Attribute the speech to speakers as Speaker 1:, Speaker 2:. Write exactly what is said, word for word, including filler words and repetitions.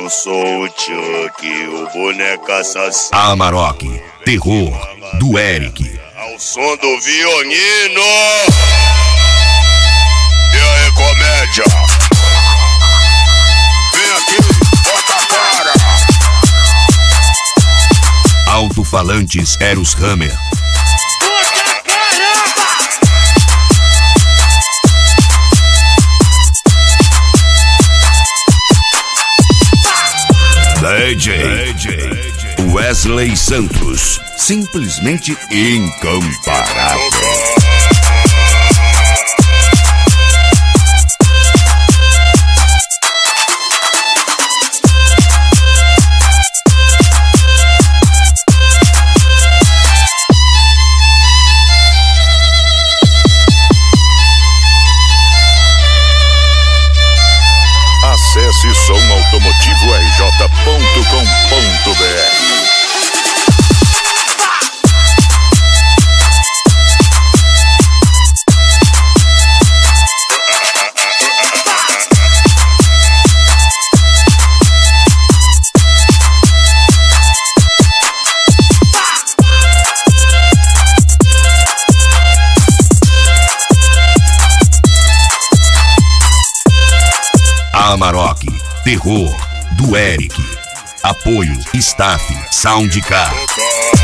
Speaker 1: Eu sou o Chuck, o boneco assassino.
Speaker 2: Amarok, terror, do Eric.
Speaker 1: Ao som do violino. E aí, comédia? Vem aqui, bota a cara.
Speaker 2: Alto-falantes Eros Hammer. D J, D J Wesley Santos, simplesmente incomparável.
Speaker 3: Acesse som automotivo r j ponto com ponto b r.
Speaker 2: Amarok, terror, do Eric. Apoio, staff, Soundcar.